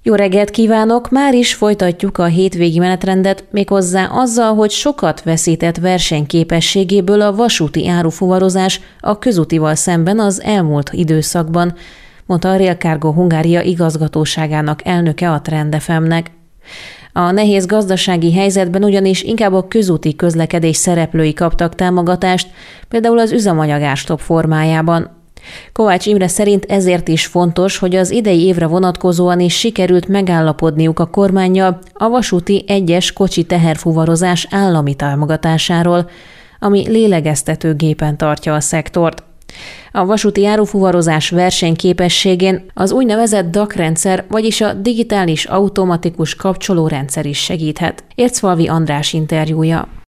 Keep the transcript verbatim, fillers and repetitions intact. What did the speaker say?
Jó reggelt kívánok! Már is folytatjuk a hétvégi menetrendet, méghozzá azzal, hogy sokat veszített versenyképességéből a vasúti árufuvarozás a közútival szemben az elmúlt időszakban, mondta a Rail Cargo Hungária igazgatóságának elnöke a Trend ef em-nek. A nehéz gazdasági helyzetben ugyanis inkább a közúti közlekedés szereplői kaptak támogatást, például az üzemanyagárstop formájában. Kovács Imre szerint ezért is fontos, hogy az idei évre vonatkozóan is sikerült megállapodniuk a kormánnyal a vasúti egyes kocsi teherfuvarozás állami támogatásáról, ami lélegeztetőgépen tartja a szektort. A vasúti árufuvarozás versenyképességén az úgynevezett dé á cé rendszer, vagyis a digitális automatikus kapcsolórendszer is segíthet. Érczfalvi András interjúja.